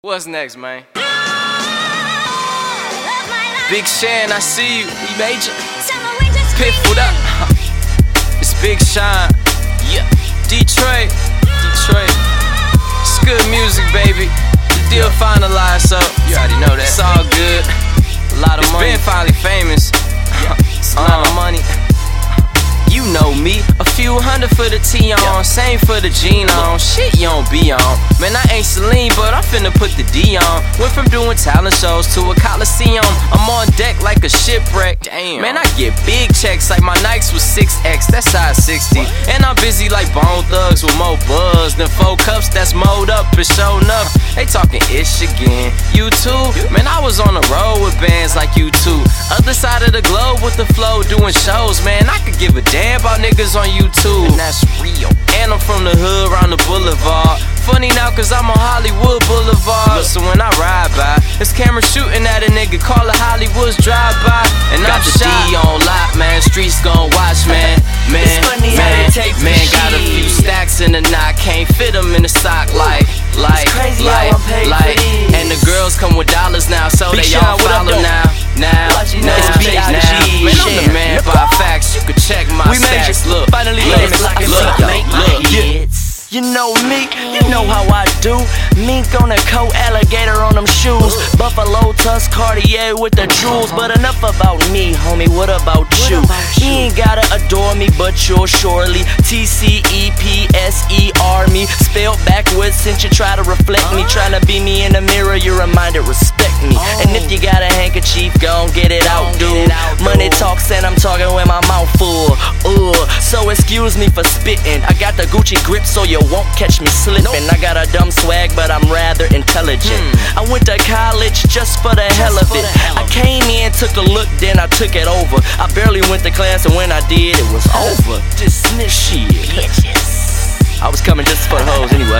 What's next, man? Big Shan, I see you. We made you. Piff, what up? It's Big Sean. Yeah. Detroit. It's good music, baby. The deal finalized, so you already know that. It's all good. A lot of money. It's been finally famous. It's a lot of money. You know me, a few hundred for the T on, same for the Gene on. Shit you don't be on. Man, I ain't Celine, but I'm finna put the D on. Went from doing talent shows to a Coliseum. I'm on deck like a shipwreck. Damn. Man, I get big checks like my Nikes was 6X, that's size 60. And I'm busy like Bone Thugs with more buzz than 4 cups that's mowed up and shown up. They talking ish again. You too? Man, I was on the road with bands like you too. Other side of the globe with the flow doing shows. Man, I could give a damn about niggas on YouTube, and that's real. And I'm from the hood round the boulevard. Funny now cause I'm on Hollywood Boulevard. So when I ride by, it's camera shooting at a nigga, call it Hollywood's drive-by. And got the D on lock, man, streets gon' watch, man. Man, got a few stacks in the knot, can't fit them in the sock like. And the girls come with dollars now, so they all follow now. Man, I'm the man by facts, you can check my stats. Look, finally look. You know me, you know how I do. Mink on a coat, alligator on them shoes. Buffalo tusk, Cartier with the jewels. But enough about me, homie, what about you? You ain't gotta adore me, but you'll surely TCEPSER me. Spelled backwards since you try to reflect me. Tryna be me in the mirror, you're reminded, respect me. And if you got a handkerchief, gon' get it out, dude. Money talks and I'm talking with my mouth full. So excuse me for spitting. I got the Gucci grip so you won't catch me slipping. I got a dumb swag, but I'm rather intelligent. I went to college just for the hell of it. I came in, took a look, then I took it over. I barely went to class, and when I did, it was over. Dismiss shit. I was coming just for the hoes anyway.